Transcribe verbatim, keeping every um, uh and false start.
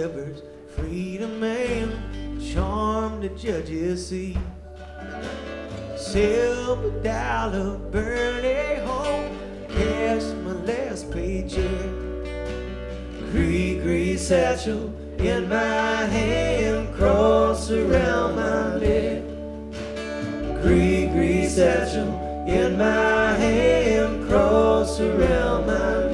rivers, freedom and charm the judges see. Silver dollar burning home, cash my last paycheck. Green satchel in my hand, cross around my neck. Green satchel in my hand, cross around my neck.